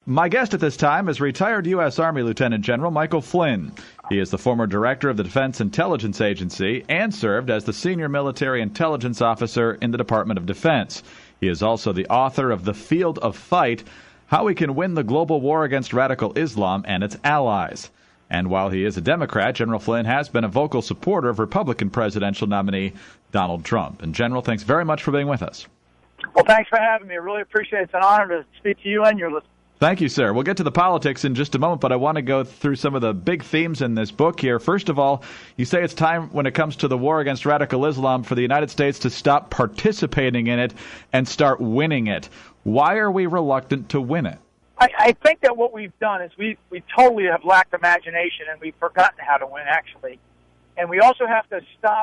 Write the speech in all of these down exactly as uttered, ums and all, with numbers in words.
My guest at this time is retired U S. Army Lieutenant General Michael Flynn. He is the former director of the Defense Intelligence Agency and served as the senior military intelligence officer in the Department of Defense. He is also the author of The Field of Fight, How We Can Win the Global War Against Radical Islam and Its Allies. And while he is a Democrat, General Flynn has been a vocal supporter of Republican presidential nominee Donald Trump. And General, thanks very much for being with us. Well, thanks for having me. I really appreciate it. It's an honor to speak to you and your listeners. Thank you, sir. We'll get to the politics in just a moment, but I want to go through some of the big themes in this book here. First of all, you say it's time when it comes to the war against radical Islam for the United States to stop participating in it and start winning it. Why are we reluctant to win it? I, I think that what we've done is we we totally have lacked imagination, and we've forgotten how to win, actually. And we also have to stop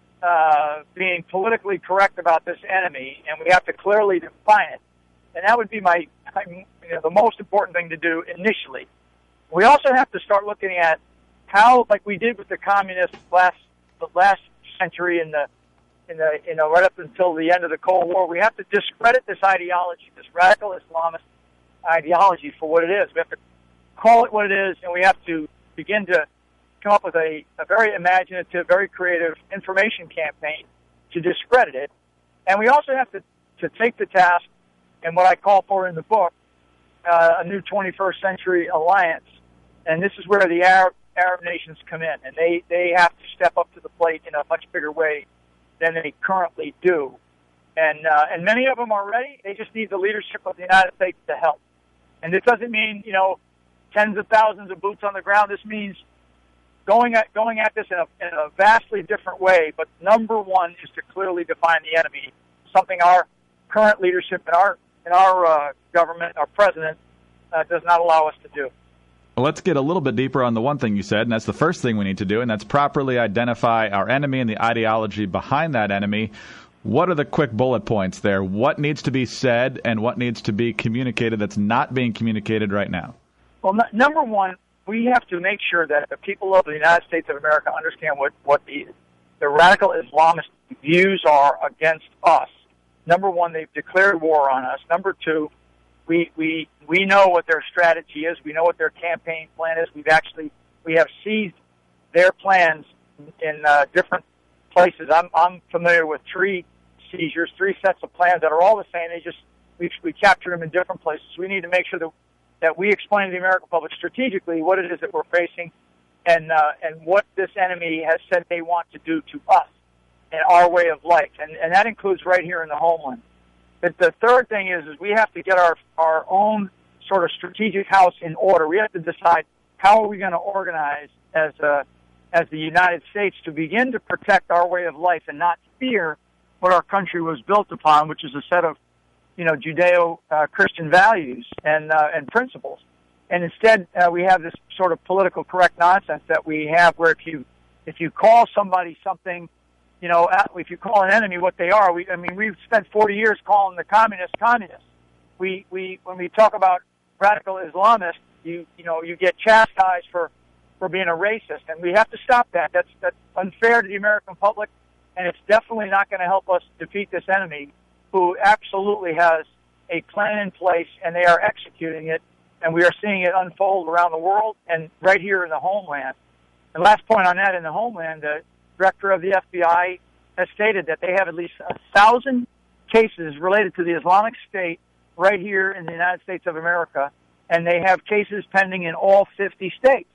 uh, being politically correct about this enemy, and we have to clearly define it. And that would be my, my you know, the most important thing to do initially. We also have to start looking at how, like we did with the communists last the last century in the in the you know right up until the end of the Cold War, we have to discredit this ideology, this radical Islamist ideology for what it is. We have to call it what it is, and we have to begin to come up with a, a very imaginative, very creative information campaign to discredit it. And we also have to, to take the task, and what I call for in the book, uh, a new twenty-first century alliance. And this is where the Arab, Arab nations come in, and they, they have to step up to the plate in a much bigger way than they currently do. And, uh, and many of them are ready. They just need the leadership of the United States to help. And this doesn't mean, you know, tens of thousands of boots on the ground. This means going at going at this in a, in a vastly different way. But number one is to clearly define the enemy, something our current leadership and our in our uh, government, our president, uh, does not allow us to do. Well, let's get a little bit deeper on the one thing you said, and that's the first thing we need to do, and that's properly identify our enemy and the ideology behind that enemy. What are the quick bullet points there? What needs to be said and what needs to be communicated that's not being communicated right now? Well, n- number one, we have to make sure that the people of the United States of America understand what, what the, the radical Islamist views are against us. Number one, they've declared war on us. Number two, we we we know what their strategy is. We know what their campaign plan is. We've actually we have seized their plans in uh, different places. I'm I'm familiar with three seizures, three sets of plans that are all the same. They just we we captured them in different places. We need to make sure that that we explain to the American public strategically what it is that we're facing, and uh, and what this enemy has said they want to do to us and our way of life, and and that includes right here in the homeland. But the third thing is is we have to get our our own sort of strategic house in order. We have to decide how are we going to organize as a as the United States to begin to protect our way of life and not fear what our country was built upon, which is a set of, you know, Judeo-Christian uh, values and uh, and principles. And instead, uh, we have this sort of political correct nonsense that we have, where if you if you call somebody something, you know, if you call an enemy what they are, we I mean, we've spent forty years calling the communists communists. We we when we talk about radical Islamists, you you know, you get chastised for. for being a racist, and we have to stop that. That's that's unfair to the American public, and it's definitely not going to help us defeat this enemy, who absolutely has a plan in place, and they are executing it, and we are seeing it unfold around the world and right here in the homeland. And last point on that, in the homeland, the director of the F B I has stated that they have at least a thousand cases related to the Islamic State right here in the United States of America, and they have cases pending in all fifty states.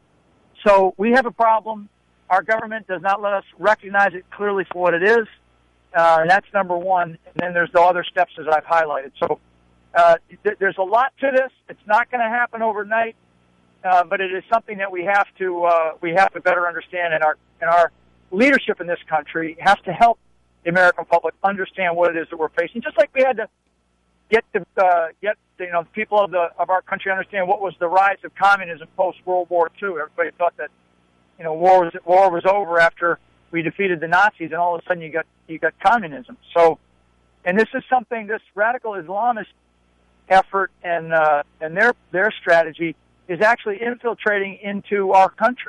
So we have a problem. Our government does not let us recognize it clearly for what it is, uh, and that's number one. And then there's the other steps as I've highlighted. So uh, th- there's a lot to this. It's not going to happen overnight, uh, but it is something that we have to uh, we have to better understand, and our and our leadership in this country has to help the American public understand what it is that we're facing. Just like we had to get the uh, get you know people of the of our country understand what was the rise of communism post World War Two. Everybody thought that you know war was war was over after we defeated the Nazis, and all of a sudden you got you got communism. So, and this is something this radical Islamist effort and uh, and their their strategy is actually infiltrating into our country.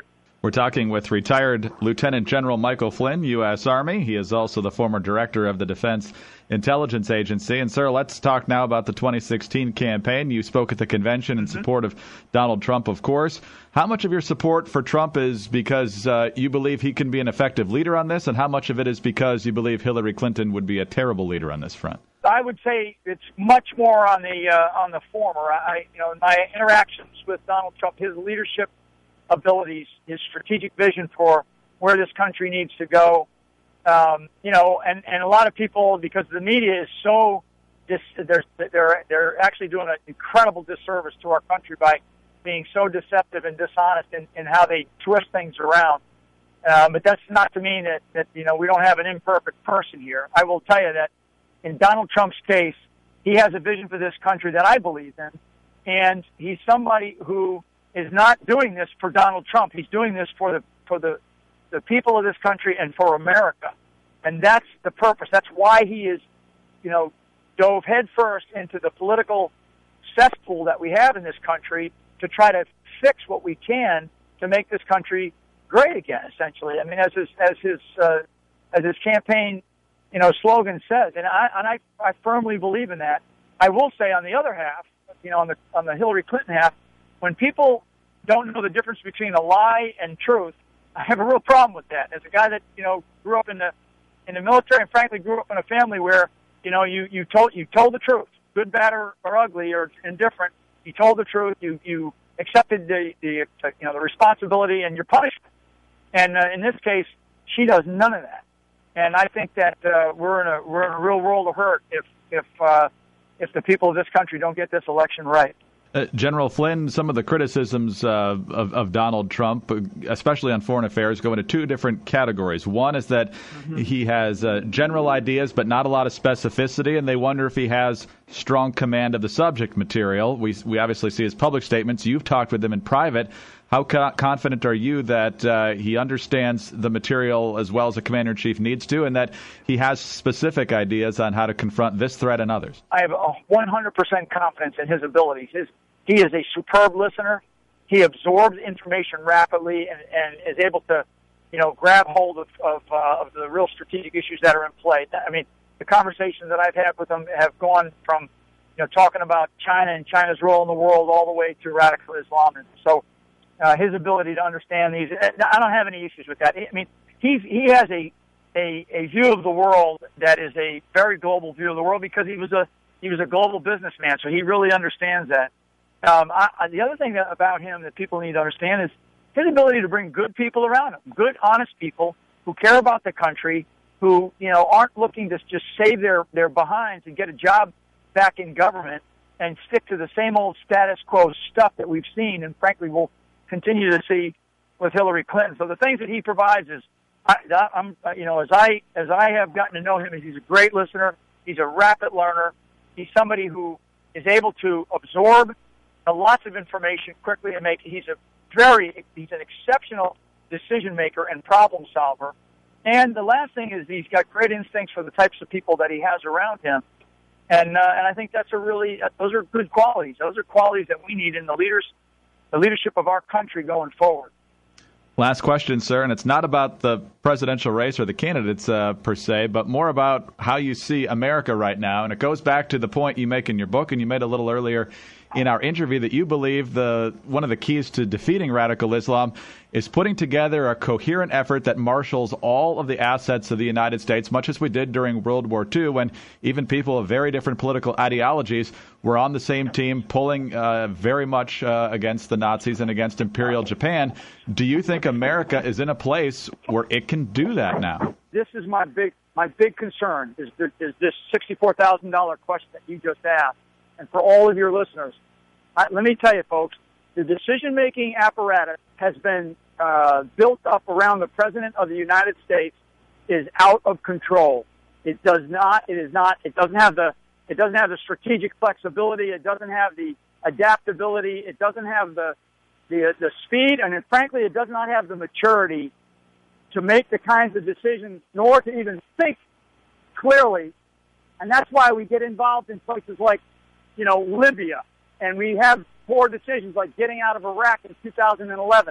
We're talking with retired Lieutenant General Michael Flynn, U S. Army. He is also the former director of the Defense Intelligence Agency. And, sir, let's talk now about the twenty sixteen campaign. You spoke at the convention in support of Donald Trump, of course. How much of your support for Trump is because uh, you believe he can be an effective leader on this, and how much of it is because you believe Hillary Clinton would be a terrible leader on this front? I would say it's much more on the uh, on the former. I, you know, in my interactions with Donald Trump, his leadership abilities, his strategic vision for where this country needs to go. Um, you know, and, and a lot of people, because the media is so, dis, they're, they're, they're actually doing an incredible disservice to our country by being so deceptive and dishonest in, in how they twist things around. Um, but that's not to mean that, that, you know, we don't have an imperfect person here. I will tell you that in Donald Trump's case, he has a vision for this country that I believe in, and he's somebody who is not doing this for Donald Trump. He's doing this for the for the, the people of this country and for America. And that's the purpose. That's why he is, you know, dove headfirst into the political cesspool that we have in this country to try to fix what we can to make this country great again, essentially. I mean, as his, as his, uh, as his campaign, you know, slogan says, and I, and I, I firmly believe in that. I will say on the other half, you know, on the, on the Hillary Clinton half, when people don't know the difference between a lie and truth, I have a real problem with that. As a guy that, you know, grew up in the in the military and frankly grew up in a family where, you know, you, you told you told the truth, good, bad, or, or ugly or indifferent. You told the truth. You you accepted the, the you know the responsibility and your punishment. And uh, in this case, she does none of that. And I think that uh, we're in a we're in a real world of hurt if if uh, if the people of this country don't get this election right. Uh, General Flynn, some of the criticisms uh, of, of Donald Trump, especially on foreign affairs, go into two different categories. One is that mm-hmm. he has uh, general ideas but not a lot of specificity, and they wonder if he has strong command of the subject material. We we obviously see his public statements. You've talked with him in private. How co- confident are you that uh, he understands the material as well as the commander-in-chief needs to, and that he has specific ideas on how to confront this threat and others? I have a one hundred percent confidence in his abilities. His, he is a superb listener. He absorbs information rapidly and, and is able to, you know, grab hold of of, uh, of the real strategic issues that are in play. I mean, the conversations that I've had with him have gone from, you know, talking about China and China's role in the world all the way to radical Islam. And so, Uh, his ability to understand these, I don't have any issues with that. I mean, he's, he has a, a, a view of the world that is a very global view of the world because he was a, he was a global businessman, so he really understands that. Um, I, the other thing that, about him that people need to understand is his ability to bring good people around him, good, honest people who care about the country, who, you know, aren't looking to just save their, their behinds and get a job back in government and stick to the same old status quo stuff that we've seen and frankly will continue to see with Hillary Clinton. So the things that he provides is, I, I'm, you know, as I as I have gotten to know him, he's a great listener. He's a rapid learner. He's somebody who is able to absorb lots of information quickly and make. He's a very he's an exceptional decision maker and problem solver. And the last thing is he's got great instincts for the types of people that he has around him. And uh, and I think that's a really those are good qualities. Those are qualities that we need in the leaders. The leadership of our country going forward. Last question, sir, and it's not about the presidential race or the candidates uh, per se, but more about how you see America right now. And it goes back to the point you make in your book, and you made a little earlier in our interview, that you believe the one of the keys to defeating radical Islam is putting together a coherent effort that marshals all of the assets of the United States, much as we did during World War Two, when even people of very different political ideologies were on the same team, pulling uh, very much uh, against the Nazis and against Imperial Japan. Do you think America is in a place where it can do that now? This is my big my big concern, is, the, is this sixty-four thousand dollars question that you just asked. And for all of your listeners, I, let me tell you, folks, the decision-making apparatus has been uh, built up around the President of the United States is out of control. It does not. It is not. It doesn't have the. It doesn't have the strategic flexibility. It doesn't have the adaptability. It doesn't have the the the speed, and it, frankly, it does not have the maturity to make the kinds of decisions, nor to even think clearly. And that's why we get involved in places like, you know, Libya, and we have poor decisions like getting out of Iraq in two thousand eleven.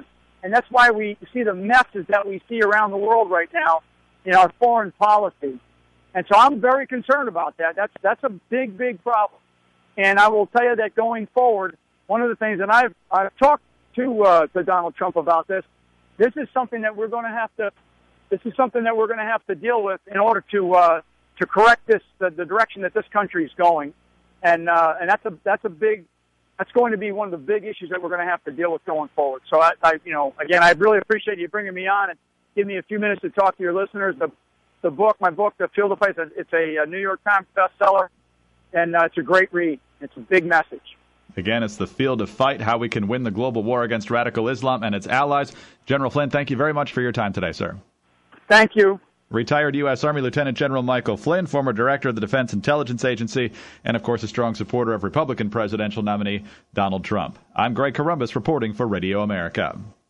And that's why we see the messes that we see around the world right now in our foreign policy. And so I'm very concerned about that. That's that's a big, big problem. And I will tell you that going forward, one of the things, and I've I've talked to uh, to Donald Trump about this. This is something that we're going to have to. This is something that we're going to have to deal with in order to uh, to correct this the, the direction that this country is going. And uh, and that's a that's a big. That's going to be one of the big issues that we're going to have to deal with going forward. So I, I you know, again, I really appreciate you bringing me on and giving me a few minutes to talk to your listeners. The The book, my book, The Field of Fight, it's a, a New York Times bestseller, and uh, it's a great read. It's a big message. Again, it's The Field of Fight, How We Can Win the Global War Against Radical Islam and Its Allies. General Flynn, thank you very much for your time today, sir. Thank you. Retired U S. Army Lieutenant General Michael Flynn, former director of the Defense Intelligence Agency, and, of course, a strong supporter of Republican presidential nominee Donald Trump. I'm Greg Columbus reporting for Radio America.